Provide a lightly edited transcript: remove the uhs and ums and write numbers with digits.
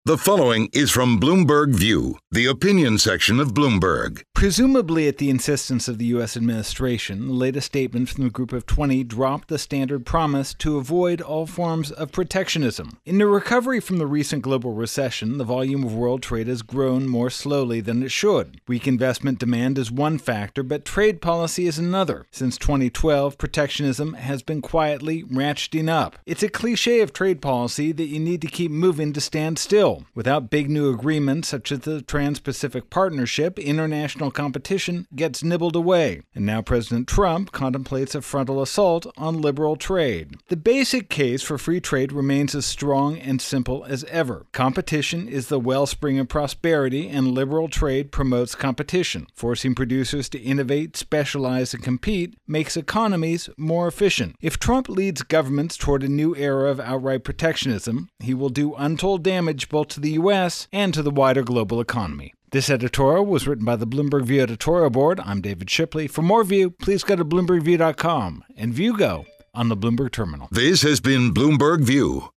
The following is from Bloomberg View, the opinion section of Bloomberg. Presumably at the insistence of the U.S. administration, the latest statement from the Group of 20 dropped the standard promise to avoid all forms of protectionism. In the recovery from the recent global recession, the volume of world trade has grown more slowly than it should. Weak investment demand is one factor, but trade policy is another. Since 2012, protectionism has been quietly ratcheting up. It's a cliche of trade policy that you need to keep moving to stand still. Without big new agreements such as the Trans-Pacific Partnership, international competition gets nibbled away. And now President Trump contemplates a frontal assault on liberal trade. The basic case for free trade remains as strong and simple as ever. Competition is the wellspring of prosperity, and liberal trade promotes competition. Forcing producers to innovate, specialize, and compete makes economies more efficient. If Trump leads governments toward a new era of outright protectionism, he will do untold damage both to the U.S. and to the wider global economy. This editorial was written by the Bloomberg View editorial board. I'm David Shipley. For more View, please go to BloombergView.com and View Go on the Bloomberg Terminal. This has been Bloomberg View.